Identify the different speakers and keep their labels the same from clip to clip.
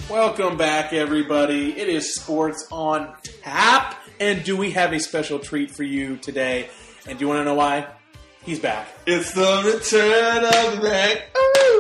Speaker 1: Welcome back, everybody. It is Sports on Tap. And do we have a special treat for you today? And do you want to know why? He's back.
Speaker 2: It's the return of the Mac.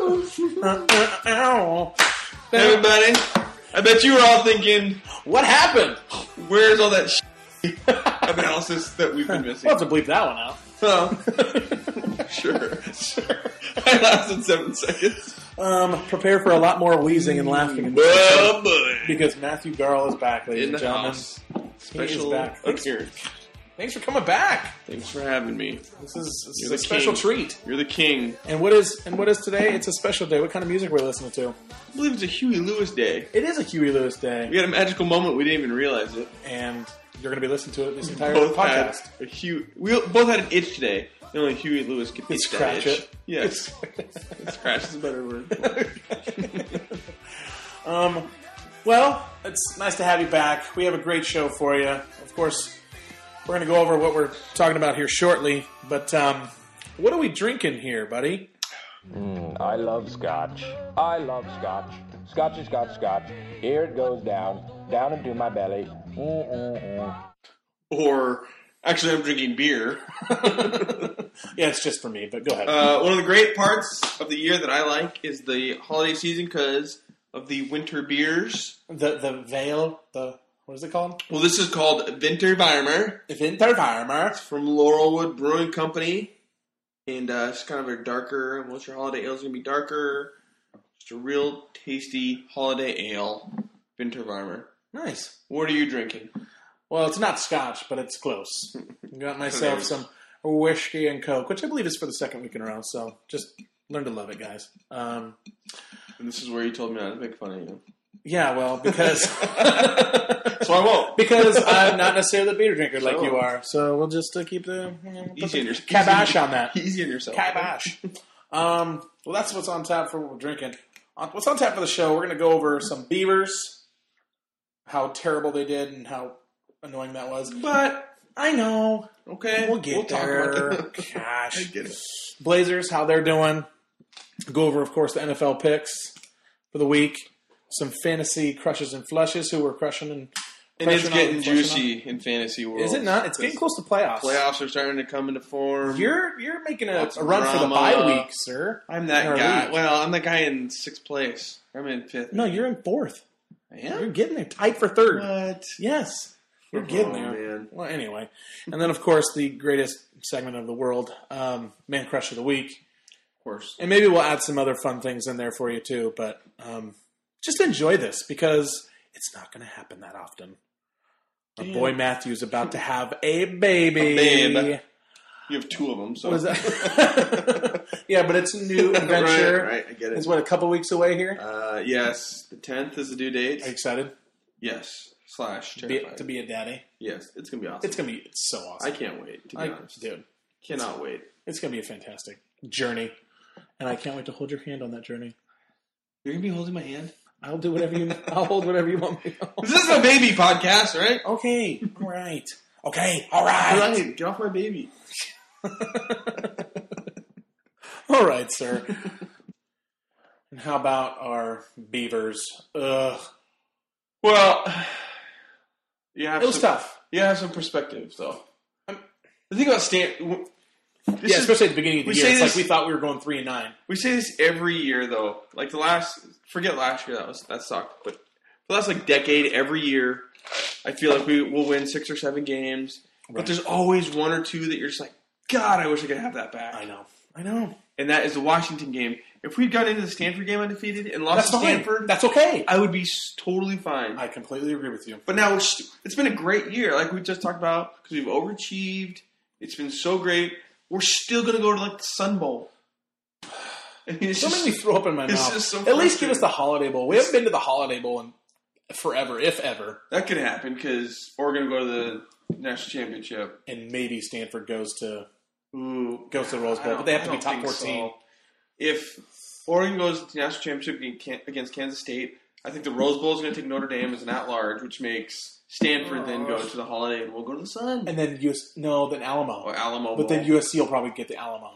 Speaker 2: Everybody, I bet you were all thinking,
Speaker 1: what happened?
Speaker 2: Where's all that analysis that we've been missing?
Speaker 1: We'll have to bleep that one out.
Speaker 2: Well, sure. I lasted 7 seconds.
Speaker 1: Prepare for a lot more wheezing and laughing in this
Speaker 2: Oh, boy.
Speaker 1: because Matthew Garl is back, ladies
Speaker 2: In
Speaker 1: and
Speaker 2: the
Speaker 1: gentlemen.
Speaker 2: house.
Speaker 1: He is
Speaker 2: Special
Speaker 1: back.
Speaker 2: appearance.
Speaker 1: Thanks for coming back.
Speaker 2: Thanks for having me.
Speaker 1: This is
Speaker 2: You're
Speaker 1: a
Speaker 2: the
Speaker 1: special
Speaker 2: king.
Speaker 1: treat.
Speaker 2: You're the king.
Speaker 1: And what is today? It's a special day. What kind of music we're listening to?
Speaker 2: I believe it's a Huey Lewis day.
Speaker 1: It is a Huey Lewis day,
Speaker 2: We had a magical moment. We didn't even realize it.
Speaker 1: and you're going to be listening to it this entire
Speaker 2: Both
Speaker 1: podcast.
Speaker 2: had we both had an itch today. Only Huey Lewis could itch
Speaker 1: Scratch
Speaker 2: that itch.
Speaker 1: it.
Speaker 2: Yes. Scratch is a better word.
Speaker 1: Well, it's nice to have you back. We have a great show for you. Of course, we're going to go over what we're talking about here shortly. But what are we drinking here, buddy?
Speaker 3: I love scotch. I love scotch. Scotchy, scotch, scotch. Here it goes down into my belly.
Speaker 2: Or, actually, I'm drinking beer.
Speaker 1: Yeah, it's just for me, but go ahead.
Speaker 2: One of the great parts of the year that I like is the holiday season because of the winter beers.
Speaker 1: The Veil, what is it called?
Speaker 2: Well, this is called Winterweimer.
Speaker 1: Winterweimer.
Speaker 2: From Laurelwood Brewing Company. And it's kind of a darker, most of your holiday ales are going to be darker. Just a real tasty holiday ale. Winterweimer.
Speaker 1: Nice.
Speaker 2: What are you drinking?
Speaker 1: Well, it's not scotch, but it's close. Got myself some whiskey and Coke, which I believe is for the second week in a row, so just learn to love it, guys.
Speaker 2: And this is where you told me not to make fun of you.
Speaker 1: Yeah, well, because...
Speaker 2: So I won't.
Speaker 1: Because I'm not necessarily the beer drinker like you are, so we'll just keep the...
Speaker 2: Easy on yourself.
Speaker 1: Kibosh on that.
Speaker 2: Easy on yourself.
Speaker 1: Kibosh. Well, that's what's on tap for what we're drinking. What's on tap for the show, we're going to go over some Beavers, how terrible they did and how annoying that was. But I know.
Speaker 2: Okay.
Speaker 1: We'll get there.
Speaker 2: Talk about it.
Speaker 1: Gosh.
Speaker 2: I get it.
Speaker 1: Blazers, how they're doing. Go over, of course, the NFL picks for the week. Some fantasy crushes and flushes who were crushing and
Speaker 2: it's getting
Speaker 1: on.
Speaker 2: juicy in fantasy world.
Speaker 1: Is it not? It's getting close to playoffs.
Speaker 2: Playoffs are starting to come into form.
Speaker 1: You're making a
Speaker 2: Lots of
Speaker 1: run for the
Speaker 2: drama.
Speaker 1: bye week, sir.
Speaker 2: I'm that
Speaker 1: In our
Speaker 2: guy.
Speaker 1: league.
Speaker 2: Well, I'm that guy in 6th place. I'm in 5th.
Speaker 1: No, you're in 4th.
Speaker 2: I am?
Speaker 1: You're getting there. Tight for 3rd.
Speaker 2: What?
Speaker 1: Yes. You're getting there.
Speaker 2: Man.
Speaker 1: Well, anyway. And then, of course, the greatest segment of the world, Man Crush of the Week.
Speaker 2: Of course.
Speaker 1: And maybe we'll add some other fun things in there for you, too. But just enjoy this because it's not going to happen that often. Our boy Matthew's about to have a baby.
Speaker 2: Babe. You have 2 of them, so.
Speaker 1: What is that? Yeah, but it's a new adventure.
Speaker 2: Right, I get it.
Speaker 1: It's, what, a couple weeks away here?
Speaker 2: Yes, the 10th is the due date.
Speaker 1: Are you excited?
Speaker 2: Yes. Terrified.
Speaker 1: To be a daddy?
Speaker 2: Yes, it's going to be awesome.
Speaker 1: It's going to be so awesome.
Speaker 2: I can't wait, to be honest.
Speaker 1: Dude.
Speaker 2: Cannot wait.
Speaker 1: It's going to be a fantastic journey. And I can't wait to hold your hand on that journey.
Speaker 2: You're going to be holding my hand?
Speaker 1: I'll do whatever you. I'll hold whatever you want me to hold.
Speaker 2: This is a baby podcast, right?
Speaker 1: Okay. All right. Okay. All right.
Speaker 2: All right, get off my baby.
Speaker 1: All right, sir. And how about our Beavers? Ugh.
Speaker 2: Well, you have
Speaker 1: It was tough.
Speaker 2: You have some perspective, though. The thing about
Speaker 1: Especially at the beginning of the
Speaker 2: we
Speaker 1: year.
Speaker 2: say
Speaker 1: It's
Speaker 2: this-
Speaker 1: like we thought we were going 3-9.
Speaker 2: we say this every year, though. Like forget last year, that sucked. But for the last decade, every year, I feel like we will win 6 or 7 games.
Speaker 1: Right.
Speaker 2: But there's always 1 or 2 that you're just like, God, I wish I could have that back.
Speaker 1: I know.
Speaker 2: And that is the Washington game. If we'd gone into the Stanford game undefeated and lost
Speaker 1: That's
Speaker 2: to
Speaker 1: fine.
Speaker 2: Stanford,
Speaker 1: That's okay.
Speaker 2: I would be totally fine.
Speaker 1: I completely agree with you.
Speaker 2: But now it's been a great year, like we just talked about, because we've overachieved. It's been so great. We're still going to go to the Sun Bowl. I mean,
Speaker 1: Don't make me throw up in my
Speaker 2: it's
Speaker 1: mouth.
Speaker 2: just so
Speaker 1: At least give
Speaker 2: frustrating.
Speaker 1: us the Holiday Bowl. We haven't been to the Holiday Bowl in forever, if ever.
Speaker 2: That could happen because Oregon will go to the national championship.
Speaker 1: And maybe Stanford goes to
Speaker 2: Ooh,
Speaker 1: the Rose Bowl, but they have to be top 14.
Speaker 2: So. If Oregon goes to the national championship against Kansas State, I think the Rose Bowl is going to take Notre Dame as an at-large, which makes Stanford then go to the Holiday and we'll go to the Sun.
Speaker 1: And then then Alamo.
Speaker 2: Or Alamo
Speaker 1: But then
Speaker 2: Bowl.
Speaker 1: USC will probably get the Alamo.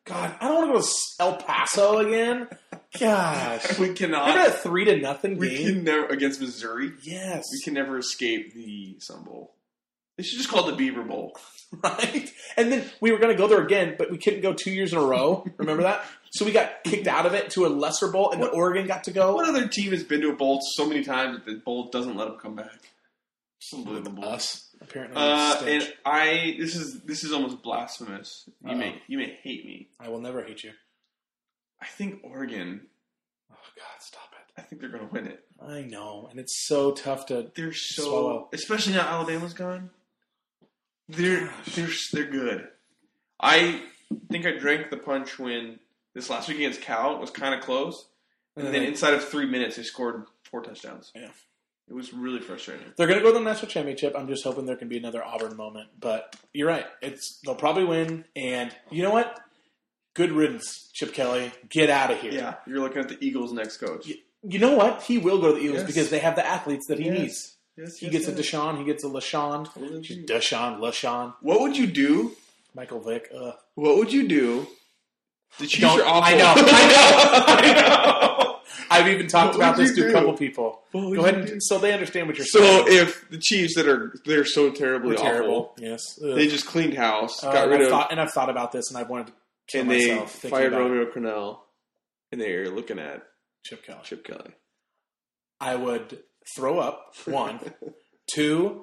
Speaker 1: God, I don't want to go to El Paso again. Gosh.
Speaker 2: We cannot.
Speaker 1: Remember that 3-0 game?
Speaker 2: We can never against Missouri.
Speaker 1: Yes.
Speaker 2: We can never escape the Sun Bowl. They should just call it the Beaver Bowl.
Speaker 1: Right? And then we were going to go there again, but we couldn't go 2 years in a row. Remember that? So we got kicked out of it to a lesser bowl, and Oregon got to go.
Speaker 2: What other team has been to a bowl so many times that the bowl doesn't let them come back? It's unbelievable.
Speaker 1: Us, apparently.
Speaker 2: And this is almost blasphemous. You may hate me.
Speaker 1: I will never hate you.
Speaker 2: I think Oregon.
Speaker 1: Oh God, stop it!
Speaker 2: I think they're going to win it.
Speaker 1: I know, and it's so tough to.
Speaker 2: They're so,
Speaker 1: swallow.
Speaker 2: Especially now Alabama's gone. They're good. I think I drank the punch when this last week against Cal was kind of close, and then inside of 3 minutes they scored 4 touchdowns.
Speaker 1: Yeah.
Speaker 2: It was really frustrating.
Speaker 1: They're going to go to the national championship. I'm just hoping there can be another Auburn moment. But you're right. They'll probably win. And you know what? Good riddance, Chip Kelly. Get out of here.
Speaker 2: Yeah, you're looking at the Eagles' next coach.
Speaker 1: You know what? He will go to the Eagles because they have the athletes that he needs.
Speaker 2: He
Speaker 1: gets a Deshaun. He gets a LaShawn. LaShawn.
Speaker 2: What would you do?
Speaker 1: Michael Vick.
Speaker 2: What would you do? The Chiefs are awful.
Speaker 1: I know. I've even talked about this to a couple people. Go ahead, so they understand what you're saying.
Speaker 2: So if the Chiefs they're so terribly awful,
Speaker 1: yes,
Speaker 2: they just cleaned house, got rid of,
Speaker 1: and I've thought about this, and I've wanted to kill
Speaker 2: and
Speaker 1: myself.
Speaker 2: They fired Romeo Crennel, and they're looking at
Speaker 1: Chip Kelly.
Speaker 2: I
Speaker 1: would throw up. 1, 2.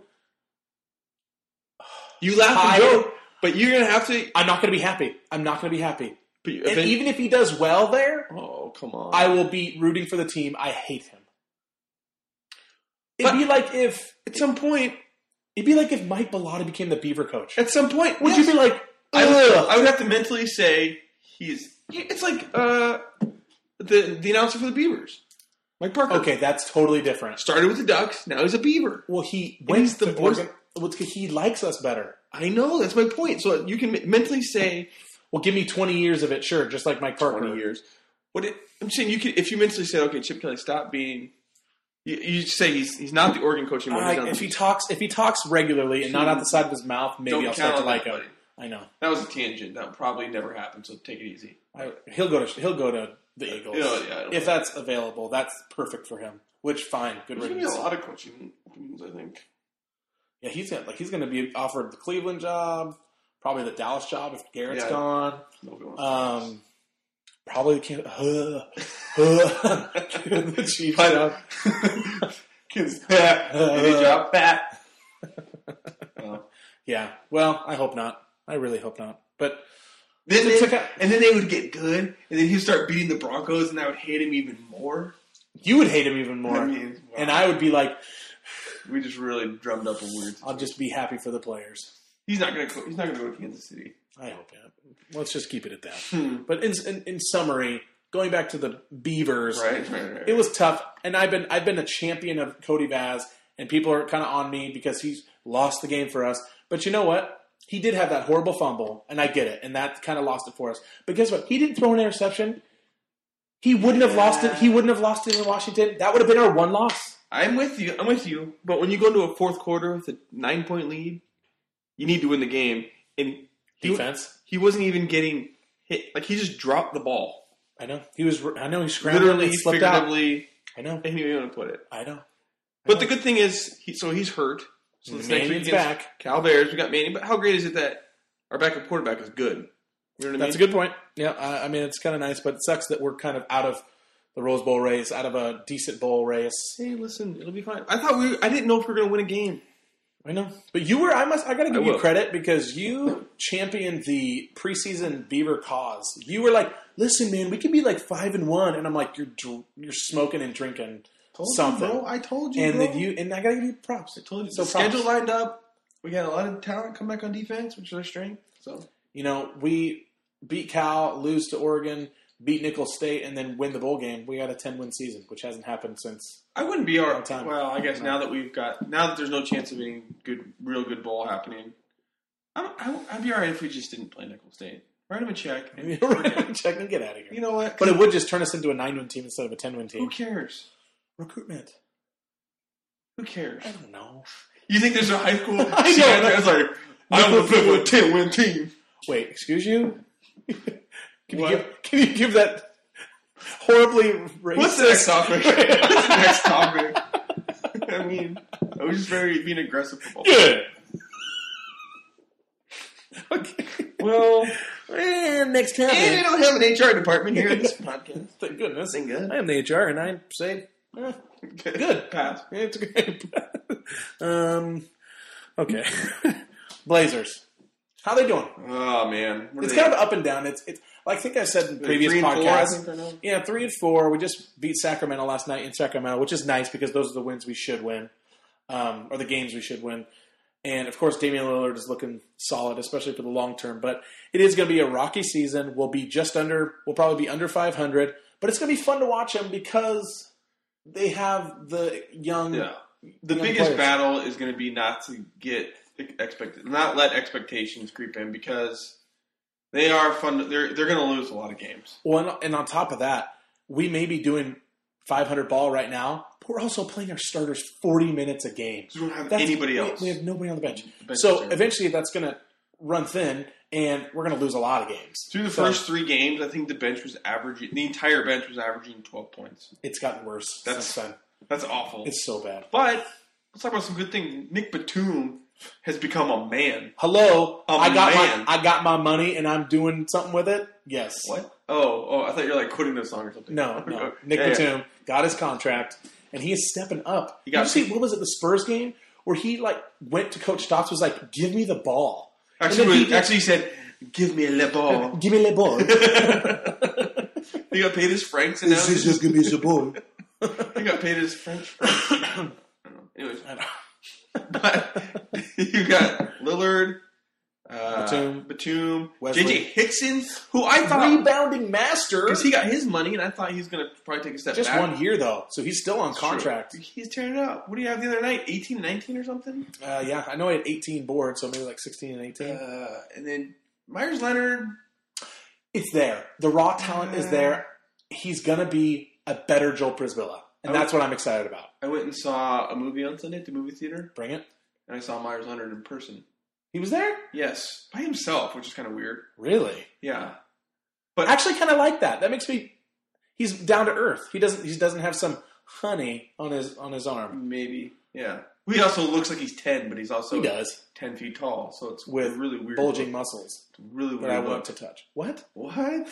Speaker 2: You laugh and joke, but you're gonna have to.
Speaker 1: I'm not gonna be happy. But
Speaker 2: and
Speaker 1: even if he does well there,
Speaker 2: oh come on,
Speaker 1: I will be rooting for the team. I hate him. It'd be like if
Speaker 2: at some point,
Speaker 1: Mike Bellotti became the Beaver coach.
Speaker 2: At some point,
Speaker 1: would you be like?
Speaker 2: I would have to mentally say it's like the announcer for the Beavers, Mike Parker.
Speaker 1: Okay, that's totally different.
Speaker 2: Started with the Ducks, now he's a Beaver.
Speaker 1: Well, he went to Oregon. He likes us better.
Speaker 2: I know, that's my point. So you can mentally say,
Speaker 1: well, give me 20 years of it, sure, just like Mike Parker.
Speaker 2: 20 years. I'm saying you could, if you mentally said, okay, Chip Kelly, stop being. You say he's not the Oregon coach anymore.
Speaker 1: If he talks regularly and not out the side of his mouth, maybe I'll start to like him. I know
Speaker 2: that was a tangent. That would probably never happen. So take it easy.
Speaker 1: He'll go to the Eagles if that's available. That's perfect for him. Which fine, good riddance.
Speaker 2: There's going to be a lot of coaching opinions, I think.
Speaker 1: Yeah, he's going to be offered the Cleveland job, probably the Dallas job if Garrett's gone. Probably the Chiefs job. Yeah. Well, I hope not. I really hope not. But
Speaker 2: then they would get good, and then he'd start beating the Broncos, and I would hate him even more.
Speaker 1: You would hate him even more, and I would be like,
Speaker 2: we just really drummed up a weird situation.
Speaker 1: I'll just be happy for the players.
Speaker 2: He's not going to go to Kansas City.
Speaker 1: I hope not. Let's just keep it at that. But in summary, going back to the Beavers,
Speaker 2: right.
Speaker 1: It was tough. And I've been a champion of Cody Vaz, and people are kind of on me because he's lost the game for us. But you know what? He did have that horrible fumble, and I get it, and that kind of lost it for us. But guess what? He didn't throw an interception. He wouldn't have lost it. He wouldn't have lost it in Washington. That would have been our one loss.
Speaker 2: I'm with you. But when you go into a fourth quarter with a 9-point lead, you need to win the game. And
Speaker 1: defense.
Speaker 2: He wasn't even getting hit. Like, he just dropped the ball.
Speaker 1: I know. He scrambled.
Speaker 2: Literally, figuratively.
Speaker 1: I know.
Speaker 2: Any way you want to put it.
Speaker 1: I know.
Speaker 2: But the good thing is, he's hurt. So this next week back. Cal Bears, we got Manning. But how great is it that our backup quarterback is good? You know what I mean?
Speaker 1: That's a good point. Yeah, I mean, it's kind of nice, but it sucks that we're kind of out of the Rose Bowl race, out of a decent bowl race.
Speaker 2: Hey, listen, it'll be fine. I didn't know if we were going to win a game.
Speaker 1: I know. But you were, I got to give you credit because you championed the preseason Beaver cause. You were like, listen, man, we could be like 5-1. And I'm like, you're smoking and drinking something.
Speaker 2: Bro. I told you,
Speaker 1: and
Speaker 2: bro.
Speaker 1: And I got to give you props.
Speaker 2: I told you. So the schedule lined up. We had a lot of talent come back on defense, which is our strength. So,
Speaker 1: we beat Cal, lose to Oregon, beat Nicholls State, and then win the bowl game. We had a 10-win season, which hasn't happened since.
Speaker 2: I wouldn't be our time. Well, I guess now that there's no chance of any real good bowl happening, I'd be all right if we just didn't play Nicholls State. Write him a check.
Speaker 1: Check and get out of here.
Speaker 2: You know what?
Speaker 1: But it would just turn us into a 9-win team instead of a 10-win team.
Speaker 2: Who cares?
Speaker 1: Recruitment.
Speaker 2: Who cares?
Speaker 1: I don't know.
Speaker 2: You think there's a high school? I know. It's like, I want to play for a 10-win team.
Speaker 1: Wait, excuse you? Can you give that horribly racist?
Speaker 2: What's the next topic? What's the next topic? I mean, I was just being aggressive football.
Speaker 1: Good. Okay.
Speaker 2: Well,
Speaker 1: next topic.
Speaker 2: and we don't have an HR department here in this podcast.
Speaker 1: Thank goodness.
Speaker 2: Thank God.
Speaker 1: I am the HR, and I say, good.
Speaker 2: Pass.
Speaker 1: It's good. Okay. Blazers. How they doing?
Speaker 2: Oh man,
Speaker 1: It's kind of up and down. It's like I think I said in previous
Speaker 2: 3-4, I
Speaker 1: podcasts.
Speaker 2: think, right now?
Speaker 1: Yeah, 3-4. We just beat Sacramento last night in Sacramento, which is nice because those are the wins we should win, or the games we should win. And of course, Damian Lillard is looking solid, especially for the long term. But it is going to be a rocky season. We'll probably be under 500, but it's going to be fun to watch them because they have the young.
Speaker 2: Yeah. The
Speaker 1: young
Speaker 2: biggest
Speaker 1: players.
Speaker 2: battle is going to be not let expectations creep in because they are fun. They're going to lose a lot of games.
Speaker 1: Well, and on top of that, we may be doing 500 ball right now, but we're also playing our starters 40 minutes a game.
Speaker 2: So we don't have anybody else.
Speaker 1: We have nobody on the bench.
Speaker 2: bench
Speaker 1: So
Speaker 2: is
Speaker 1: eventually that's going to run thin, and we're going to lose a lot of games.
Speaker 2: Through the first 3 games, I think the entire bench was averaging 12 points.
Speaker 1: It's gotten worse
Speaker 2: That's-
Speaker 1: since then.
Speaker 2: That's awful.
Speaker 1: It's so bad.
Speaker 2: But let's talk about some good things. Nick Batum has become a man.
Speaker 1: Hello, I
Speaker 2: man.
Speaker 1: got my money, and I'm doing something with it. Yes.
Speaker 2: What? Oh, I thought you were like quitting the song or something.
Speaker 1: No. Nick
Speaker 2: Yeah,
Speaker 1: Batum got his contract, and he is stepping up.
Speaker 2: He got-
Speaker 1: Did you see, what was it, the Spurs game? Where he went to Coach Stotts, was like, give me the ball.
Speaker 2: Actually, he said, "Give me le ball."
Speaker 1: Give me the ball.
Speaker 2: He got paid his francs, and now
Speaker 1: just give me the ball.
Speaker 2: he got paid his French. I don't know. Anyways, but you got Lillard, Batum,
Speaker 1: Wesley.
Speaker 2: JJ Hickson, who I thought
Speaker 1: Rebounding master.
Speaker 2: because he got his money, and I thought he was going to probably take a step
Speaker 1: Just
Speaker 2: back.
Speaker 1: 1 year, though, so he's still on contract.
Speaker 2: True. He's tearing it up. What do you have the other night? 18, 19 or something?
Speaker 1: Yeah, I know he had 18 boards, so maybe like 16 and 18.
Speaker 2: And then Myers Leonard.
Speaker 1: It's there. The raw talent is there. He's going to be a better Joel Prisbilla, and that's what I'm excited about.
Speaker 2: I went and saw a movie on Sunday at the movie theater,
Speaker 1: Bring it.
Speaker 2: and I saw Myers Leonard in person.
Speaker 1: He was there?
Speaker 2: Yes, by himself, which is kind of weird.
Speaker 1: Really?
Speaker 2: Yeah,
Speaker 1: I actually kind of like that. That makes me. He's down to earth. He doesn't have some honey on his arm.
Speaker 2: maybe. Yeah. He also looks like he's 10, but he's also
Speaker 1: He does
Speaker 2: 10 feet tall, so it's
Speaker 1: with
Speaker 2: a really weird
Speaker 1: bulging
Speaker 2: look.
Speaker 1: muscles
Speaker 2: It's really weird.
Speaker 1: that I
Speaker 2: look.
Speaker 1: want to touch. What?
Speaker 2: What?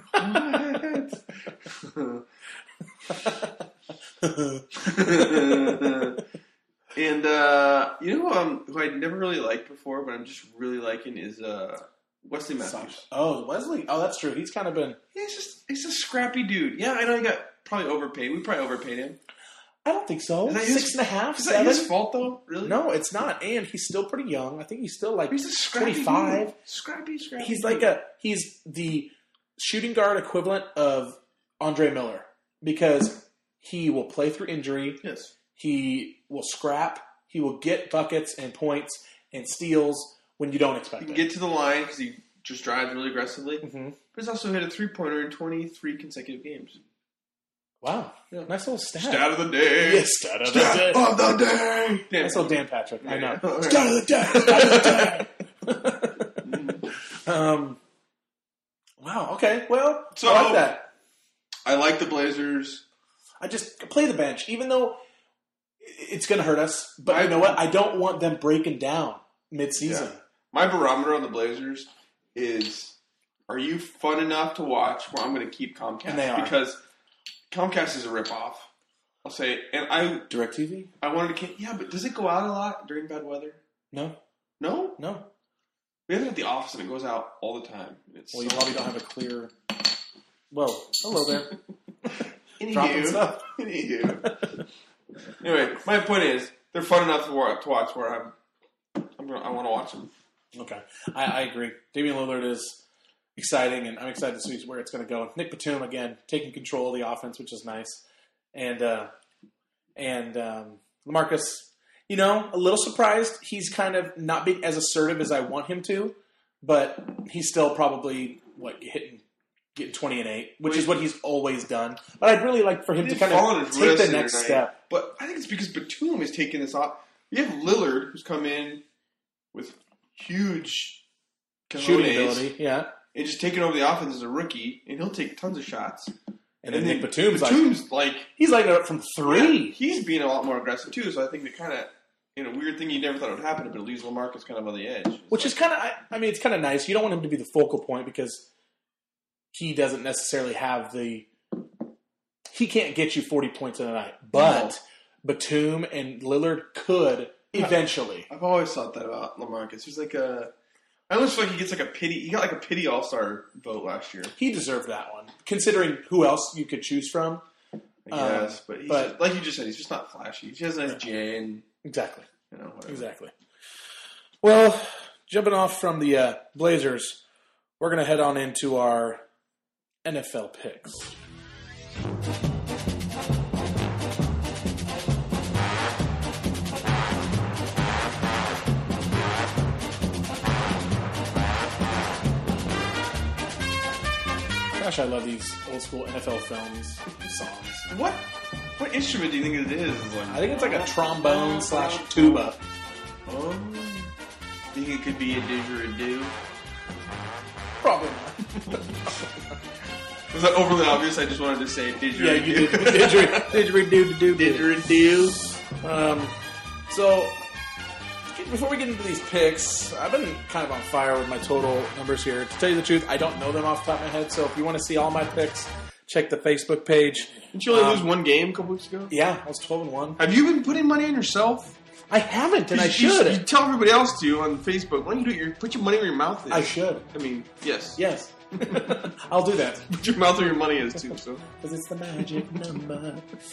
Speaker 2: What? And you know who I'd never really liked before, but I'm just really liking is Wesley Matthews.
Speaker 1: Oh, Wesley. Oh, that's true. He's kind of been.
Speaker 2: He's a scrappy dude. Yeah, I know he got probably overpaid. We probably overpaid him.
Speaker 1: I don't think so.
Speaker 2: Is that his-
Speaker 1: 6.5,
Speaker 2: Is that
Speaker 1: 7?
Speaker 2: his fault though? Really?
Speaker 1: No, it's not. And he's still pretty young. I think he's still like
Speaker 2: He's a scrappy
Speaker 1: 25.
Speaker 2: dude. Scrappy.
Speaker 1: He's
Speaker 2: dude.
Speaker 1: like he's the shooting guard equivalent of Andre Miller because he will play through injury.
Speaker 2: Yes.
Speaker 1: He will scrap. He will get buckets and points and steals when you don't expect
Speaker 2: He can
Speaker 1: it.
Speaker 2: get to the line because he just drives really aggressively.
Speaker 1: Mhm.
Speaker 2: But he's also hit a 3-pointer in 23 consecutive games.
Speaker 1: Wow.
Speaker 2: Yeah.
Speaker 1: Nice little stat.
Speaker 2: Stat of the day.
Speaker 1: Yes, stat of the
Speaker 2: Stat
Speaker 1: day.
Speaker 2: of the day. Damn.
Speaker 1: That's old Dan Patrick. I know.
Speaker 2: Yeah.
Speaker 1: Stat of the day. Stat of the day. Wow. Okay. Well,
Speaker 2: So-
Speaker 1: I like that.
Speaker 2: I like the Blazers.
Speaker 1: I just play the bench, even though it's going to hurt us. But you know what? I don't want them breaking down mid-season.
Speaker 2: Yeah. My barometer on the Blazers is: are you fun enough to watch? Well, I'm going to keep Comcast
Speaker 1: And they are.
Speaker 2: because Comcast is a ripoff. I'll say, and
Speaker 1: DirecTV?
Speaker 2: I wanted to. Yeah, but does it go out a lot during bad weather?
Speaker 1: No.
Speaker 2: No,
Speaker 1: No.
Speaker 2: we have it at the office and it goes out all the time. It's
Speaker 1: Well, you probably don't have a clear... Whoa. Hello there.
Speaker 2: Anywho.
Speaker 1: Dropping stuff.
Speaker 2: Anywho. Anyway, my point is they're fun enough to watch where I want to watch them.
Speaker 1: Okay. I agree. Damian Lillard is exciting, and I'm excited to see where it's going to go. Nick Batum, again, taking control of the offense, which is nice. And LaMarcus, a little surprised. He's kind of not being as assertive as I want him to, but he's still probably, getting 20 and 8, which is what he's always done. But I'd really like for him to kind of take the next step.
Speaker 2: But I think it's because Batum is taking this off. You have Lillard, who's come in with huge
Speaker 1: Shooting
Speaker 2: cojones,
Speaker 1: ability, yeah.
Speaker 2: and just taking over the offense as a rookie, and he'll take tons of shots.
Speaker 1: And then Nick Batum's he's lighting it up from 3.
Speaker 2: Yeah, he's being a lot more aggressive too. So I think the kind of weird thing you never thought would happen, but it leaves LaMarcus kind of on the edge.
Speaker 1: Which is kind of, it's kind of nice. You don't want him to be the focal point because he doesn't necessarily have he can't get you 40 points in a night. But Batum and Lillard could eventually.
Speaker 2: I've always thought that about LaMarcus. He's I almost feel like he gets he got like a pity All-Star vote last year.
Speaker 1: He deserved that one, considering who else you could choose from.
Speaker 2: I guess, but just, like you just said, he's just not flashy. He has a nice chin.
Speaker 1: Exactly.
Speaker 2: Whatever.
Speaker 1: Exactly. Well, jumping off from the Blazers, we're going to head on into our NFL picks. Gosh, I love these old school NFL films songs.
Speaker 2: What instrument do you think it is?
Speaker 1: I think it's like a trombone / tuba.
Speaker 2: Oh, think it could be a didgeridoo?
Speaker 1: Probably not.
Speaker 2: Was that overly obvious? I just wanted to say didgeridoo.
Speaker 1: Yeah, you did. Didgeridoo.
Speaker 2: Didgeridoo.
Speaker 1: So, before we get into these picks, I've been kind of on fire with my total numbers here. To tell you the truth, I don't know them off the top of my head, so if you want to see all my picks, check the Facebook page.
Speaker 2: Didn't you only lose one game a couple weeks ago?
Speaker 1: Yeah, I was 12-1.
Speaker 2: Have you been putting money on yourself?
Speaker 1: I haven't, and I should.
Speaker 2: You tell everybody else to on Facebook. Why don't you do it? Put your money where your mouth is.
Speaker 1: I should.
Speaker 2: I mean, yes.
Speaker 1: Yes. I'll do that.
Speaker 2: Put your mouth where your money is, too. So.
Speaker 1: Because it's the magic number.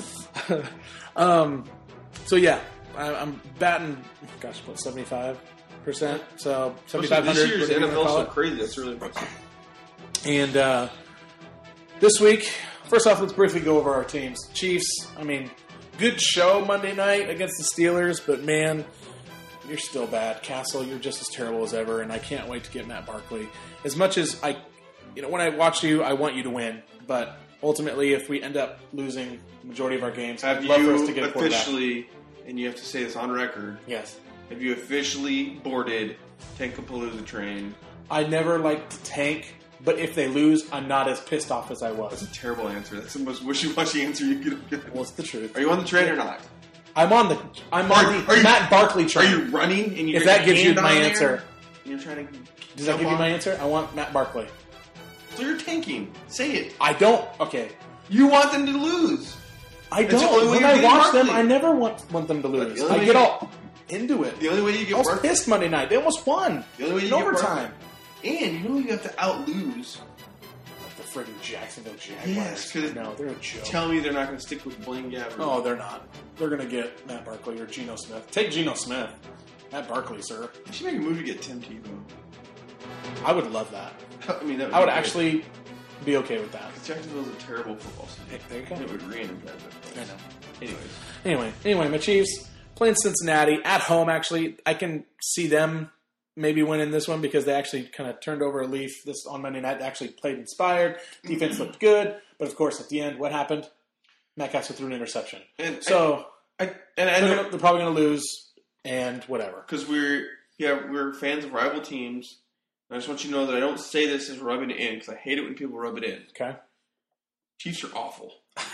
Speaker 1: So, yeah. I'm batting, 75%? So, 7,500.
Speaker 2: This year's NFL is so crazy. That's really impressive.
Speaker 1: And this week, first off, let's briefly go over our teams. Chiefs, good show Monday night against the Steelers, but man, you're still bad. Castle, you're just as terrible as ever, and I can't wait to get Matt Barkley. As much as when I watch you, I want you to win, but ultimately, if we end up losing the majority of our games, I'd love for us to get a quarterback.
Speaker 2: Officially, and you have to say this on record,
Speaker 1: yes.
Speaker 2: Have you officially boarded Tankapalooza train?
Speaker 1: I never like to tank, but if they lose, I'm not as pissed off as I was.
Speaker 2: That's a terrible answer. That's the most wishy-washy answer you could have given.
Speaker 1: Well, it's the truth.
Speaker 2: Are you on the train or not?
Speaker 1: I'm on the Matt Barkley train.
Speaker 2: Are you running? And
Speaker 1: if that gives you my answer.
Speaker 2: And you're trying to
Speaker 1: does that give you my answer? I want Matt Barkley.
Speaker 2: So you're tanking. Say it.
Speaker 1: I don't. Okay.
Speaker 2: You want them to lose.
Speaker 1: I don't. When I watch them, I never want them to lose. I get all into it.
Speaker 2: The only way you get
Speaker 1: I was pissed Monday night. They almost won.
Speaker 2: The only way you get overtime. And you know you have to out-lose.
Speaker 1: Like the friggin' Jacksonville Jaguars.
Speaker 2: Yes, because
Speaker 1: they're a joke.
Speaker 2: Tell me they're not going to stick with Blaine Gabbert.
Speaker 1: Oh, they're not. They're going to get Matt Barkley or Geno Smith. Take Geno Smith. Matt Barkley, sir.
Speaker 2: You should make a movie to get Tim Tebow.
Speaker 1: I would love that.
Speaker 2: I
Speaker 1: would actually be okay with that.
Speaker 2: Jacksonville's a terrible football team.
Speaker 1: Hey, there you go.
Speaker 2: It would re-energize it.
Speaker 1: I know. Anyway, my Chiefs playing Cincinnati at home. Actually, I can see them maybe winning this one because they actually kind of turned over a leaf this on Monday night. They actually played inspired. Defense looked good, but of course, at the end, what happened? Matt Castle threw an interception. They're probably going to lose and whatever.
Speaker 2: Because we're fans of rival teams. I just want you to know that I don't say this as rubbing it in because I hate it when people rub it in.
Speaker 1: Okay.
Speaker 2: Chiefs are awful.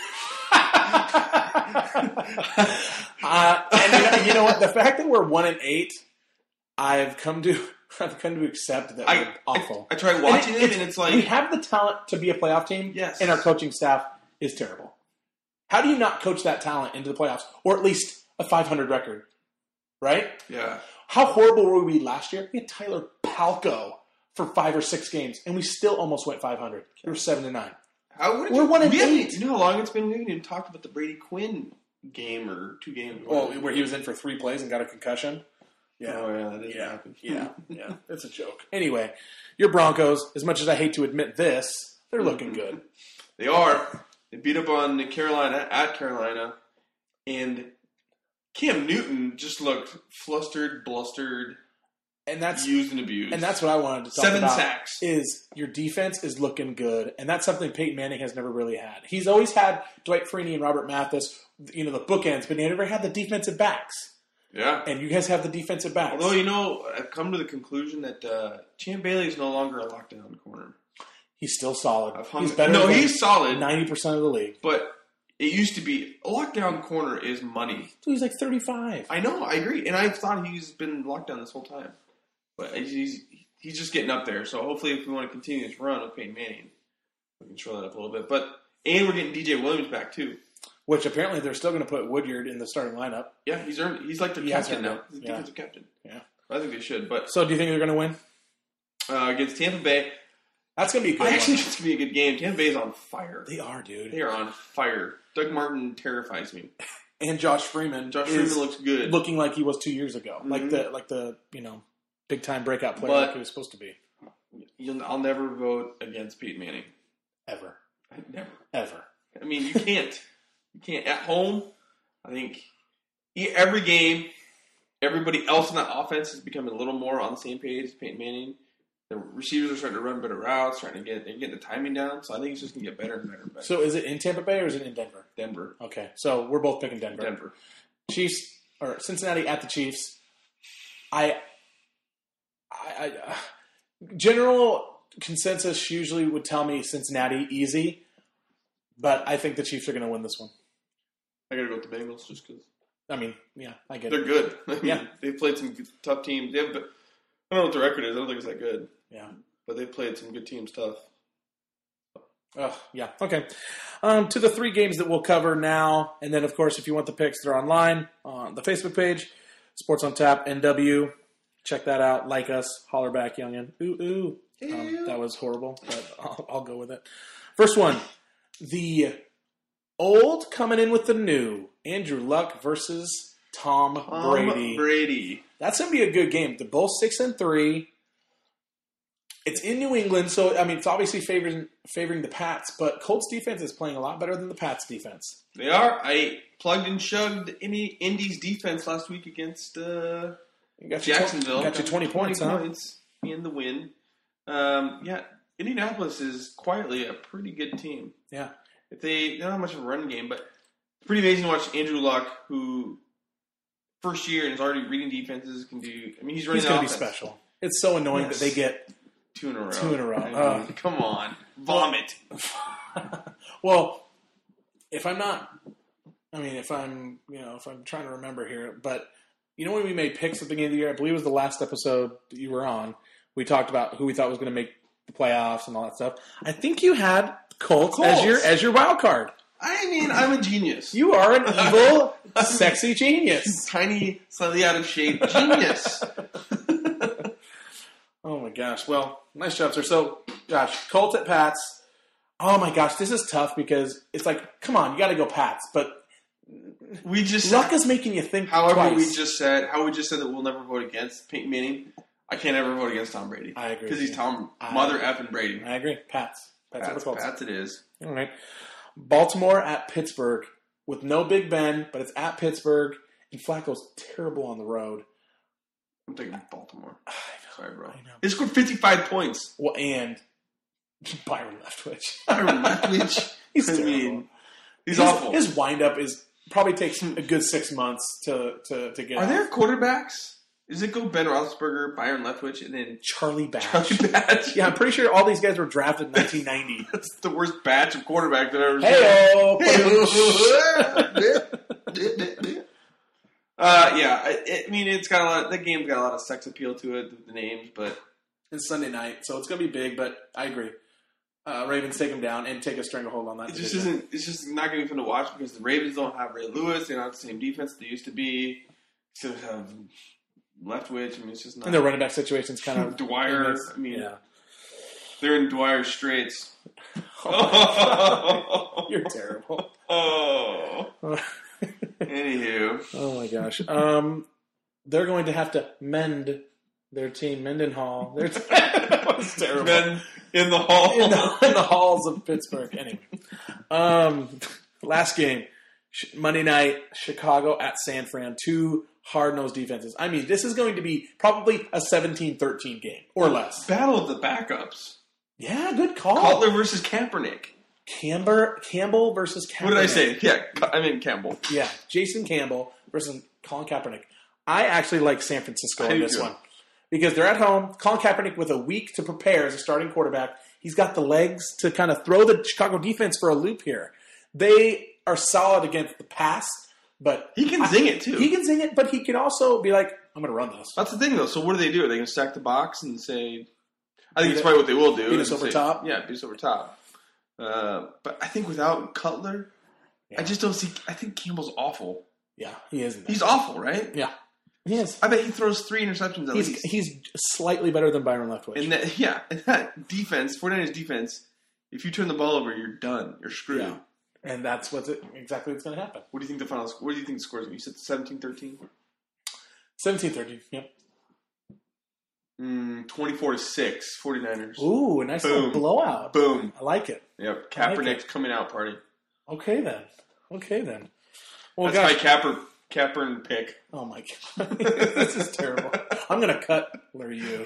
Speaker 1: And you know what? The fact that we're 1-8, I've come to accept that we're awful.
Speaker 2: I try watching them, and it's like
Speaker 1: we have the talent to be a playoff team.
Speaker 2: Yes.
Speaker 1: And our coaching staff is terrible. How do you not coach that talent into the playoffs, or at least a 500 record? Right?
Speaker 2: Yeah.
Speaker 1: How horrible were we last year? We had Tyler Palko for 5 or 6 games, and we still almost went 500. We were 7-9. We're 1-8.
Speaker 2: You know how long it's been? We haven't even talked about the Brady Quinn game or 2 games.
Speaker 1: Well, where he was in for 3 plays and got a concussion.
Speaker 2: Yeah. Oh, yeah, that didn't happen.
Speaker 1: Yeah. It's a joke. Anyway, your Broncos, as much as I hate to admit this, they're looking good.
Speaker 2: They are. They beat up on Carolina at Carolina, and Cam Newton just looked flustered, blustered,
Speaker 1: and that's
Speaker 2: used and abused.
Speaker 1: And that's what I wanted to talk
Speaker 2: 7
Speaker 1: about.
Speaker 2: 7 sacks.
Speaker 1: Is your defense is looking good, and that's something Peyton Manning has never really had. He's always had Dwight Freeney and Robert Mathis, the bookends, but he never had the defensive backs.
Speaker 2: Yeah.
Speaker 1: And you guys have the defensive backs.
Speaker 2: Although, I've come to the conclusion that Champ Bailey is no longer a lockdown corner.
Speaker 1: He's still solid.
Speaker 2: He's better. No, he's solid.
Speaker 1: 90% of the league.
Speaker 2: But it used to be a lockdown corner is money.
Speaker 1: So he's like 35.
Speaker 2: I know. I agree, and I thought he's been locked down this whole time. But he's just getting up there. So hopefully, if we want to continue this run with Peyton Manning, we can control that up a little bit. And we're getting DJ Williams back too.
Speaker 1: Which apparently they're still going to put Woodyard in the starting lineup.
Speaker 2: Yeah, he's like the captain now. He's the defensive captain.
Speaker 1: Yeah,
Speaker 2: I think they should. But
Speaker 1: so, do you think they're going to win
Speaker 2: against Tampa Bay?
Speaker 1: That's going to be a good.
Speaker 2: I actually think it's going to be a good game. Tampa Bay's on fire.
Speaker 1: They are, dude.
Speaker 2: They are on fire. Doug Martin terrifies me.
Speaker 1: And Josh Freeman.
Speaker 2: Looks good,
Speaker 1: looking like he was 2 years ago, like the big time breakout player like he was supposed to be.
Speaker 2: I'll never vote against Peyton Manning.
Speaker 1: Ever.
Speaker 2: Never.
Speaker 1: Ever.
Speaker 2: I mean, you can't. You can't. At home, I think every game, everybody else in that offense is becoming a little more on the same page as Peyton Manning. The receivers are starting to run better routes, they're getting the timing down. So I think it's just going to get better and better and better.
Speaker 1: So is it in Tampa Bay or is it in Denver?
Speaker 2: Denver.
Speaker 1: Okay, so we're both picking Denver. Chiefs or Cincinnati at the Chiefs. I general consensus usually would tell me Cincinnati easy, but I think the Chiefs are going to win this one.
Speaker 2: I got to go with the Bengals just because.
Speaker 1: I mean, yeah, I get
Speaker 2: it. They're good.
Speaker 1: Yeah.
Speaker 2: They've played some tough teams. I don't know what the record is. I don't think it's that good.
Speaker 1: Yeah.
Speaker 2: But they've played some good teams tough.
Speaker 1: Yeah. Okay. To the 3 games that we'll cover now. And then, of course, if you want the picks, they're online on the Facebook page, Sports on Tap NW. Check that out. Like us. Holler back, youngin'. Ooh. That was horrible, but I'll go with it. First one. The old coming in with the new. Andrew Luck versus Tom Brady. That's going to be a good game. They're both 6-3. It's in New England, so I mean it's obviously favoring the Pats, but Colts defense is playing a lot better than the Pats defense.
Speaker 2: They are. I plugged and shugged Indy's defense last week against Jacksonville.
Speaker 1: Got you 20 points, huh?
Speaker 2: In the win. Indianapolis is quietly a pretty good team.
Speaker 1: Yeah.
Speaker 2: They don't have much of a run game, but it's pretty amazing to watch Andrew Luck, who first year and is already reading defenses, can do. I mean, he's going to
Speaker 1: be special. It's so annoying that they get
Speaker 2: 2 in a row.
Speaker 1: 2 in a row.
Speaker 2: I mean, come on, vomit.
Speaker 1: Well, if I'm trying to remember here, but you know when we made picks at the beginning of the year, I believe it was the last episode that you were on. We talked about who we thought was going to make the playoffs and all that stuff. I think you had Colts. as your wild card.
Speaker 2: I mean, I'm a genius.
Speaker 1: You are an evil, sexy genius.
Speaker 2: Tiny, slightly out of shape genius.
Speaker 1: Oh my gosh. Well, nice job, sir. So, Josh, Colts at Pats. Oh my gosh, this is tough because it's like, come on, you got to go Pats. But Luck is making you think.
Speaker 2: However,
Speaker 1: twice.
Speaker 2: we just said that we'll never vote against Peyton Manning. I can't ever vote against Tom Brady.
Speaker 1: I agree
Speaker 2: because he's Tom Mother effing Brady.
Speaker 1: I agree. Pats
Speaker 2: it is.
Speaker 1: All right. Baltimore at Pittsburgh with no Big Ben, but it's at Pittsburgh, and Flacco's terrible on the road.
Speaker 2: I'm taking Baltimore. Sorry, bro.
Speaker 1: I know.
Speaker 2: They scored 55 points.
Speaker 1: Well, and Byron Leftwich.
Speaker 2: He's
Speaker 1: terrible.
Speaker 2: He's awful.
Speaker 1: His windup probably takes a good 6 months to get.
Speaker 2: Are there quarterbacks? Does it go Ben Roethlisberger, Byron Leftwich, and then
Speaker 1: Charlie Batch? Yeah, I'm pretty sure all these guys were drafted in 1990.
Speaker 2: That's the worst batch of quarterbacks I've ever seen. I mean, it's got a lot. That game's got a lot of sex appeal to it, the names, but
Speaker 1: it's Sunday night, so it's gonna be big. But I agree. Ravens take them down and take a stranglehold on that.
Speaker 2: It just isn't. It's just not gonna be fun to watch because the Ravens don't have Ray Lewis. They don't have the same defense they used to be. Still have Leftwich. I mean, it's just not.
Speaker 1: And their running back situation's kind of
Speaker 2: Dwyer. I mean, they're in Dwyer straits.
Speaker 1: Oh you're terrible.
Speaker 2: Anywho.
Speaker 1: Oh my gosh. They're going to have to mend their team. Mendenhall. That was terrible.
Speaker 2: Men in the hall.
Speaker 1: In the halls of Pittsburgh. Anyway. Last game. Monday night. Chicago at San Fran. 2 hard-nosed defenses. I mean, this is going to be probably a 17-13 game or less.
Speaker 2: Battle of the backups.
Speaker 1: Yeah, good call.
Speaker 2: Cutler versus Kaepernick.
Speaker 1: Campbell versus Kaepernick.
Speaker 2: What did I say? Yeah, I mean Campbell.
Speaker 1: Yeah, Jason Campbell versus Colin Kaepernick. I actually like San Francisco in this one because they're at home. Colin Kaepernick with a week to prepare as a starting quarterback. He's got the legs to kind of throw the Chicago defense for a loop here. They are solid against the pass, but
Speaker 2: He can zing it, too.
Speaker 1: He can zing it, but he can also be like, I'm going to run this.
Speaker 2: That's the thing, though. So what do? Are they going to stack the box and say... I think it's probably what they will do.
Speaker 1: Beat us over top?
Speaker 2: Yeah, beat us over top. But I think without Cutler, I just don't see... I think Campbell's awful.
Speaker 1: Yeah, he is.
Speaker 2: He's awful, right?
Speaker 1: Yeah, he is.
Speaker 2: I bet he throws 3 interceptions at least.
Speaker 1: He's slightly better than Byron Leftwich.
Speaker 2: And that defense, 49ers defense, if you turn the ball over, you're done. You're screwed.
Speaker 1: Yeah. And that's exactly what's going to happen.
Speaker 2: What do you think the final score? What do you think the score is? You said 17-13?
Speaker 1: 17-13, yep.
Speaker 2: 24-6, 49ers.
Speaker 1: Ooh, a nice little blowout.
Speaker 2: Boom.
Speaker 1: I like it.
Speaker 2: Yep, Kaepernick's coming out party.
Speaker 1: Okay, then. Well,
Speaker 2: That's my Kaepernick pick.
Speaker 1: Oh, my God. This is terrible. I'm going to cut you.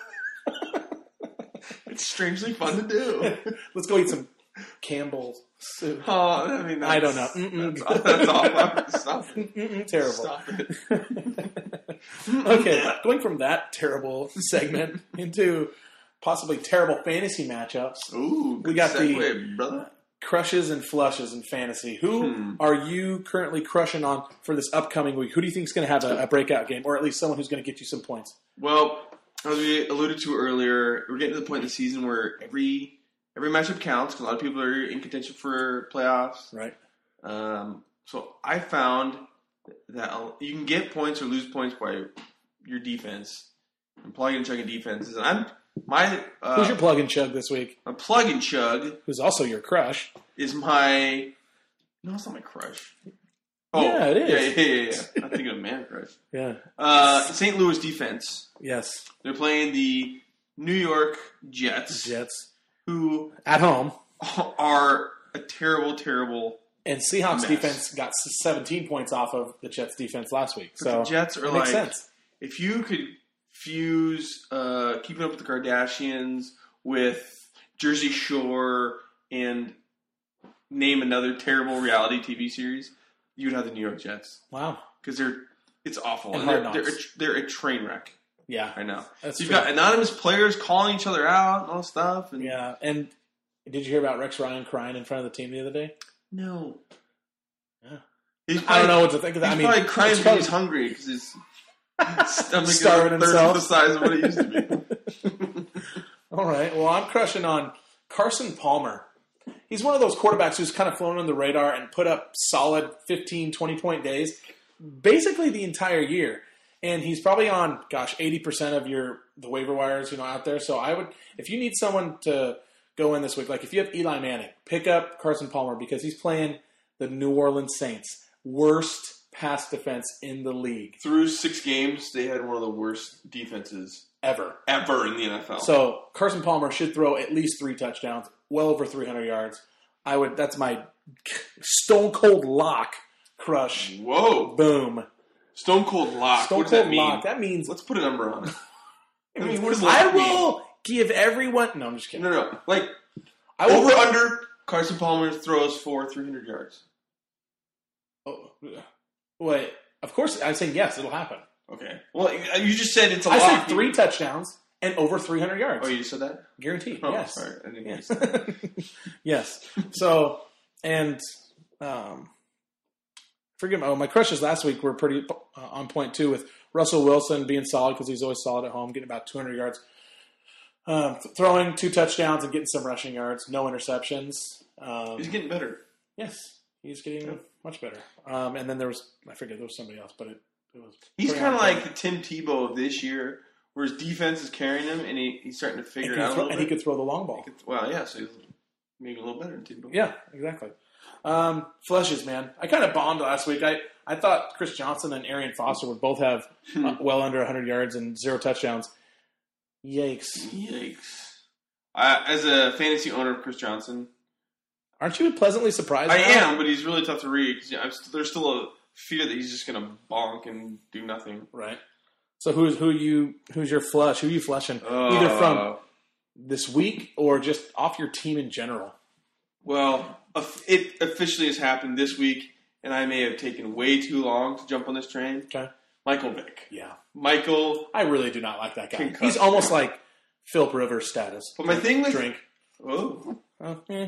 Speaker 2: It's strangely fun to do.
Speaker 1: Let's go eat some Campbell's soup.
Speaker 2: Oh, I mean,
Speaker 1: I don't know.
Speaker 2: That's awful. Stop it.
Speaker 1: Terrible.
Speaker 2: Stop it.
Speaker 1: Okay, going from that terrible segment into possibly terrible fantasy matchups.
Speaker 2: Ooh,
Speaker 1: we got
Speaker 2: segue, brother.
Speaker 1: Crushes and flushes in fantasy. Who are you currently crushing on for this upcoming week? Who do you think is going to have a breakout game, or at least someone who's going to get you some points?
Speaker 2: Well, as we alluded to earlier, we're getting to the point in the season where every matchup counts because a lot of people are in contention for playoffs.
Speaker 1: Right.
Speaker 2: So I found that you can get points or lose points by your defense. I'm plugging and chugging defenses. And
Speaker 1: who's your plug and chug this week?
Speaker 2: My plug and chug,
Speaker 1: who's also your crush,
Speaker 2: is my. No, it's not my crush. Oh,
Speaker 1: yeah, it is.
Speaker 2: Yeah. I'm thinking of man crush.
Speaker 1: Yeah.
Speaker 2: St. Louis defense.
Speaker 1: Yes.
Speaker 2: They're playing the New York Jets. Who
Speaker 1: at home
Speaker 2: are a terrible, terrible.
Speaker 1: And Seahawks
Speaker 2: mess.
Speaker 1: Defense got 17 points off of the Jets defense last week. So
Speaker 2: the Jets are
Speaker 1: makes sense.
Speaker 2: If you could fuse Keeping Up with the Kardashians with Jersey Shore and name another terrible reality TV series, you'd have the New York Jets.
Speaker 1: Wow.
Speaker 2: Because it's awful.
Speaker 1: And
Speaker 2: they're a train wreck.
Speaker 1: Yeah.
Speaker 2: I know.
Speaker 1: That's
Speaker 2: You've
Speaker 1: true.
Speaker 2: got anonymous players calling each other out and all this stuff. And
Speaker 1: yeah. And did you hear about Rex Ryan crying in front of the team the other day?
Speaker 2: No.
Speaker 1: Yeah.
Speaker 2: I
Speaker 1: don't know what to think of that.
Speaker 2: He's probably crying because he's hungry because his stomach is
Speaker 1: starving himself
Speaker 2: the size of what it used to be.
Speaker 1: All right. Well, I'm crushing on Carson Palmer. He's one of those quarterbacks who's kind of flown on the radar and put up solid 15, 20-point days basically the entire year. And he's probably on, 80% of the waiver wires, out there. So I would, if you need someone to go in this week, like if you have Eli Manning, pick up Carson Palmer because he's playing the New Orleans Saints. Worst pass defense in the league.
Speaker 2: Through 6 games, they had one of the worst defenses
Speaker 1: ever
Speaker 2: in the NFL.
Speaker 1: So Carson Palmer should throw at least 3 touchdowns, well over 300 yards. That's my stone cold lock crush.
Speaker 2: Whoa.
Speaker 1: Boom.
Speaker 2: Stone cold lock.
Speaker 1: Stone
Speaker 2: what does
Speaker 1: cold
Speaker 2: that mean?
Speaker 1: lock. That means
Speaker 2: let's put a number on it. What does
Speaker 1: I
Speaker 2: lock
Speaker 1: will
Speaker 2: mean?
Speaker 1: give everyone. No, I'm just kidding.
Speaker 2: No. Like over under Carson Palmer throws for 300 yards.
Speaker 1: Oh, wait. Of course, I'm saying yes. It'll happen.
Speaker 2: Okay. Well, you just said it's a
Speaker 1: I
Speaker 2: lock.
Speaker 1: said 3 touchdowns and over 300 yards.
Speaker 2: Oh, you just said that?
Speaker 1: Guaranteed.
Speaker 2: Oh,
Speaker 1: yes.
Speaker 2: Sorry. I didn't
Speaker 1: Yes.
Speaker 2: yes.
Speaker 1: Yes. So, and forgive me. Oh, my crushes last week were pretty on point too, with Russell Wilson being solid because he's always solid at home, getting about 200 yards, throwing 2 touchdowns and getting some rushing yards, no interceptions.
Speaker 2: He's getting better.
Speaker 1: Yes, he's getting much better. And then there was somebody else, but it was.
Speaker 2: He's kind of like the Tim Tebow of this year, where his defense is carrying him, and he's starting to figure it out a little bit.
Speaker 1: And he could throw the long ball.
Speaker 2: So he's maybe a little better than Tebow.
Speaker 1: Yeah, exactly. Flushes, man. I kind of bombed last week. I thought Chris Johnson and Arian Foster would both have well under 100 yards and 0 touchdowns. Yikes.
Speaker 2: As a fantasy owner of Chris Johnson,
Speaker 1: aren't you pleasantly surprised?
Speaker 2: I am, but he's really tough to read because there's still a fear that he's just going to bonk and do nothing.
Speaker 1: Right. So who's your flush? Who are you flushing? Either from this week or just off your team in general?
Speaker 2: Well, it officially has happened this week, and I may have taken way too long to jump on this train.
Speaker 1: Okay.
Speaker 2: Michael Vick.
Speaker 1: Yeah.
Speaker 2: Michael.
Speaker 1: I really do not like that guy.
Speaker 2: Concussion.
Speaker 1: He's almost like Philip Rivers status.
Speaker 2: But my thing with
Speaker 1: Drink.
Speaker 2: Oh.
Speaker 1: Eh.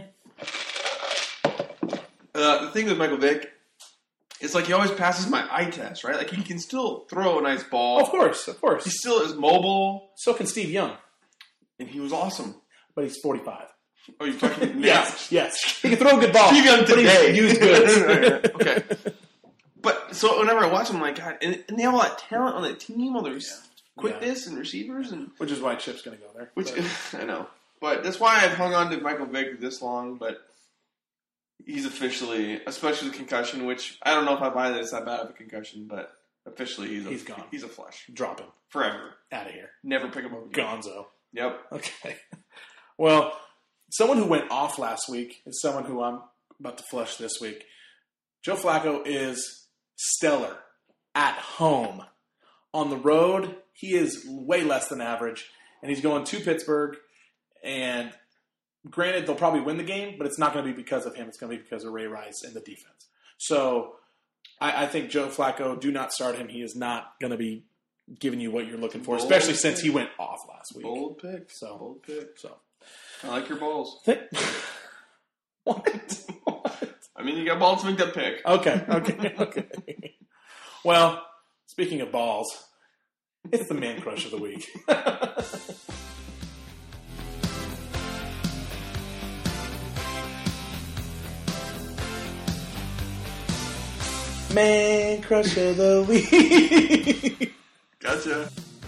Speaker 2: The thing with Michael Vick is like he always passes my eye test, right? Like he can still throw a nice ball.
Speaker 1: Of course.
Speaker 2: He still is mobile,
Speaker 1: So can Steve Young,
Speaker 2: and he was awesome.
Speaker 1: but he's 45.
Speaker 2: Oh, you're talking now?
Speaker 1: Yes. He can throw a good ball.
Speaker 2: Steve Young
Speaker 1: but
Speaker 2: today.
Speaker 1: he's used goods.
Speaker 2: Okay. But so whenever I watch him, I'm like, God, and they have all that talent on that team, all their quickness and receivers, and
Speaker 1: Which is why Chip's going to go there.
Speaker 2: which
Speaker 1: But-
Speaker 2: I know. But that's why I've hung on to Michael Vick this long. But he's officially, especially with concussion, which I don't know if I buy that it's that bad of a concussion, but officially he's
Speaker 1: gone.
Speaker 2: He's a flush
Speaker 1: Drop him.
Speaker 2: forever.
Speaker 1: Out of here.
Speaker 2: Never pick him up again.
Speaker 1: Gonzo.
Speaker 2: Yep.
Speaker 1: Okay. Well, someone who went off last week is someone who I'm about to flush this week. Joe Flacco is stellar at home. On the road, he is way less than average, and he's going to Pittsburgh. And granted, they'll probably win the game, but it's not going to be because of him. It's going to be because of Ray Rice and the defense. So I think Joe Flacco, do not start him. He is not going to be giving you what you're looking for,
Speaker 2: Bold
Speaker 1: especially
Speaker 2: pick.
Speaker 1: since he went off last week.
Speaker 2: Bold pick.
Speaker 1: So-
Speaker 2: Bold pick.
Speaker 1: So
Speaker 2: I like your balls.
Speaker 1: what?
Speaker 2: I mean, you got balls to make that pick.
Speaker 1: Okay. Well, speaking of balls, it's the man crush of the week. Man crush of the week.
Speaker 2: Gotcha.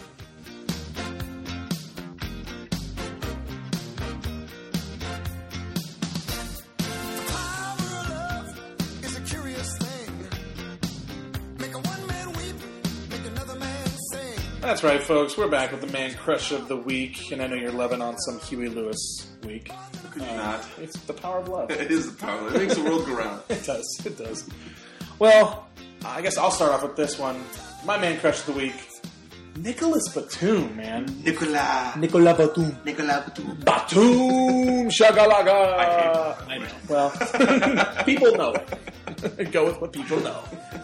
Speaker 1: That's right, folks. We're back with the man crush of the week, and I know you're loving on some Huey Lewis week.
Speaker 2: How could you not?
Speaker 1: It's the power of love.
Speaker 2: It is the power. It makes the world go round.
Speaker 1: It does. Well, I guess I'll start off with this one. My man crush of the week, Nicholas Batum, man.
Speaker 2: Nicolas
Speaker 1: Batum.
Speaker 2: Batum.
Speaker 1: Batum Shagalaga.
Speaker 2: I know.
Speaker 1: Well, people know it. Go with what people know.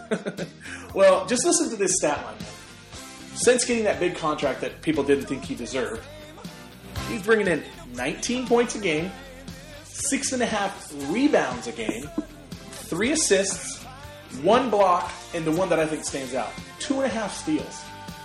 Speaker 1: Well, just listen to this stat line, man. Since getting that big contract that people didn't think he deserved, he's bringing in 19 points a game, 6.5 rebounds a game, 3 assists, 1 block, and the one that I think stands out, 2.5 steals.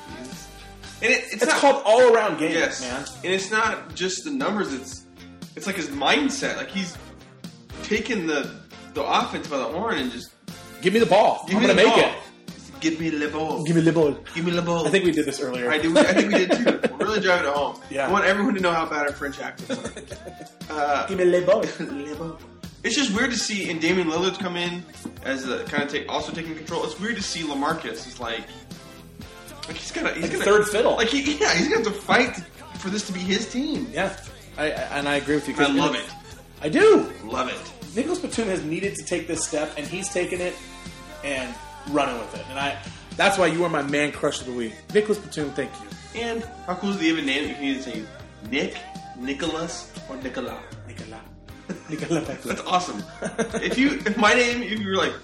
Speaker 2: And it's
Speaker 1: It's
Speaker 2: not
Speaker 1: called all-around game,
Speaker 2: yes,
Speaker 1: man.
Speaker 2: And it's not just the numbers. It's like his mindset. Like he's taking the offense by the horn and just
Speaker 1: Give me the ball. I'm going to make it.
Speaker 2: Give me the ball.
Speaker 1: Give me the ball.
Speaker 2: Give me the ball.
Speaker 1: I think we did this earlier.
Speaker 2: I think we did too. We're really driving it home.
Speaker 1: Yeah.
Speaker 2: I want everyone to know how bad our French accents are.
Speaker 1: Give me le ball.
Speaker 2: It's just weird to see, and Damian Lillard's come in as the kind of also taking control. It's weird to see LaMarcus is like he's gonna
Speaker 1: third fiddle.
Speaker 2: Like he's gonna have to fight for this to be his team.
Speaker 1: Yeah, and I agree with you.
Speaker 2: I love it.
Speaker 1: I do.
Speaker 2: Love it.
Speaker 1: Nicholas Batum has needed to take this step, and he's taken it and running with it. And that's why you are my man crush of the week. Nicholas Batum, thank you.
Speaker 2: And how cool is the even name? You can either say Nick, Nicholas, or Nicola.
Speaker 1: Nicola Batum.
Speaker 2: That's awesome. if my name, if you were like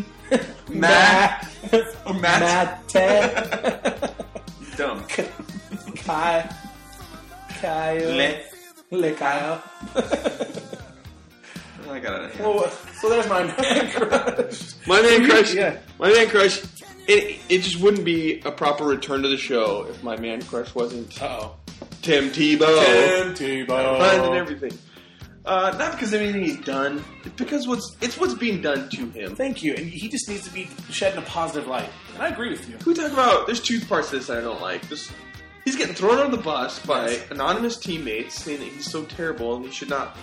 Speaker 2: Matt or Matt, dumb.
Speaker 1: Kyle. Le Kyle.
Speaker 2: I got it.
Speaker 1: Well, so there's my man crush.
Speaker 2: My man crush.
Speaker 1: Yeah.
Speaker 2: My man crush. It just wouldn't be a proper return to the show if my man crush wasn't
Speaker 1: Uh-oh.
Speaker 2: Tim Tebow.
Speaker 1: Tim
Speaker 2: Fun and
Speaker 1: Tebow.
Speaker 2: everything. Not because of anything he's done. It's because what's being done to him.
Speaker 1: Thank you. And he just needs to be shedding a positive light. And I agree with you.
Speaker 2: We talk about. There's 2 parts to this that I don't like. He's getting thrown under the bus by
Speaker 1: Yes.
Speaker 2: anonymous teammates saying that he's so terrible and he should not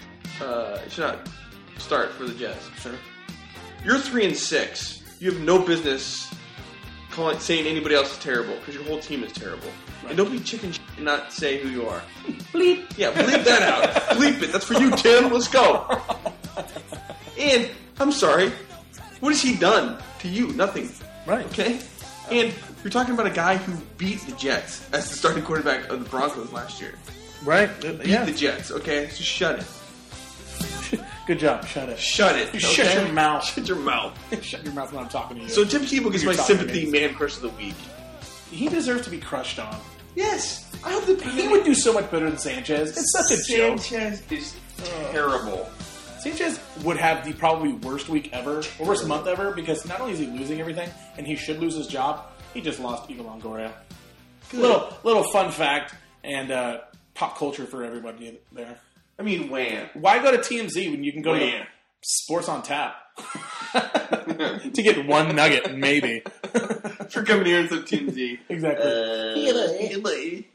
Speaker 2: start for the Jets.
Speaker 1: Sure.
Speaker 2: You're 3-6. You have no business saying anybody else is terrible because your whole team is terrible.
Speaker 1: Right.
Speaker 2: And don't be chicken shit and not say who you are.
Speaker 1: Bleep.
Speaker 2: Yeah, bleep that out. Bleep it. That's for you, Tim. Let's go. And I'm sorry. What has he done to you? Nothing.
Speaker 1: Right.
Speaker 2: Okay? And you're talking about a guy who beat the Jets as the starting quarterback of the Broncos last year.
Speaker 1: Right.
Speaker 2: Beat the Jets, okay? So shut it.
Speaker 1: Good job. Shut it.
Speaker 2: Shut it.
Speaker 1: You shut your mouth.
Speaker 2: Shut your mouth.
Speaker 1: Shut your mouth when I'm talking to you.
Speaker 2: So Tim Tebow gets
Speaker 1: You're
Speaker 2: my
Speaker 1: talking
Speaker 2: sympathy
Speaker 1: to me.
Speaker 2: man crush of the week.
Speaker 1: He deserves to be crushed on.
Speaker 2: Yes. I hope that
Speaker 1: He would do so much better than Sanchez. It's such a joke.
Speaker 2: Sanchez is terrible.
Speaker 1: Sanchez would have the probably worst week ever, or worst month ever, because not only is he losing everything, and he should lose his job, he just lost Eagle Longoria. Little fun fact and pop culture for everybody there.
Speaker 2: I mean, wham.
Speaker 1: Why go to TMZ when you can go to Sports on Tap to get one nugget, maybe?
Speaker 2: For coming here to TMZ.
Speaker 1: Exactly.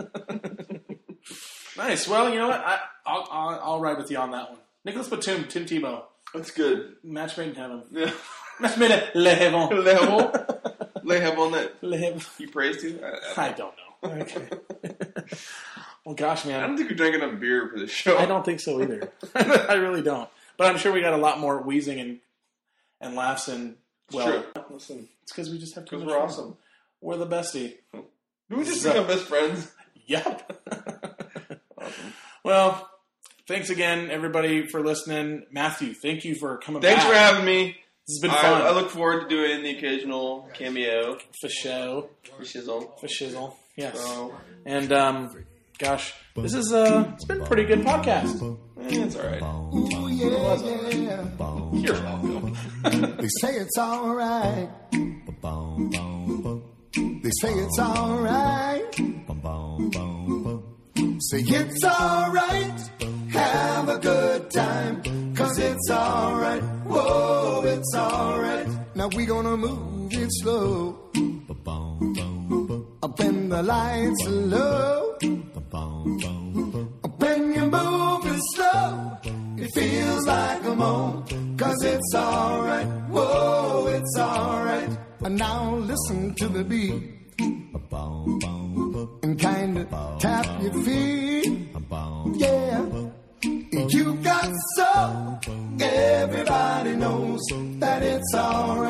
Speaker 1: Nice. Well, you know what? I'll ride with you on that one. Nicholas Batum, Tim Tebow.
Speaker 2: That's good.
Speaker 1: Match made in heaven.
Speaker 2: Yeah.
Speaker 1: Match made in Le Heaven.
Speaker 2: Lay have on that.
Speaker 1: Le Heaven.
Speaker 2: You praised you?
Speaker 1: I don't know. Okay. Well, gosh, man.
Speaker 2: I don't think we drank enough beer for this show.
Speaker 1: I don't think so either. I really don't. But I'm sure we got a lot more wheezing and laughs and, well,
Speaker 2: True.
Speaker 1: listen, it's because we just have too
Speaker 2: Because
Speaker 1: much
Speaker 2: we're
Speaker 1: fun.
Speaker 2: awesome.
Speaker 1: We're the bestie.
Speaker 2: Do we just become best friends?
Speaker 1: Yep. Awesome. Well, thanks again, everybody, for listening. Matthew, thank you for coming
Speaker 2: Thanks
Speaker 1: back.
Speaker 2: for having me.
Speaker 1: This has been fun.
Speaker 2: I look forward to doing the occasional cameo.
Speaker 1: For show.
Speaker 2: For shizzle.
Speaker 1: For shizzle. Yes.
Speaker 2: So,
Speaker 1: And, gosh, this is, it's been a pretty good podcast.
Speaker 2: it's alright.
Speaker 4: Ooh, yeah.
Speaker 1: You're welcome.
Speaker 4: They say it's alright. They say it's alright. Say it's alright. Have a good time. 'Cause it's alright. Whoa, it's alright. Now we gonna move it slow. Up in the lights are low. When you move it slow, it feels like a moan. 'Cause it's alright. Whoa, it's alright. And now listen to the beat. And kinda tap your feet. Yeah. You got soul. Everybody knows that it's alright.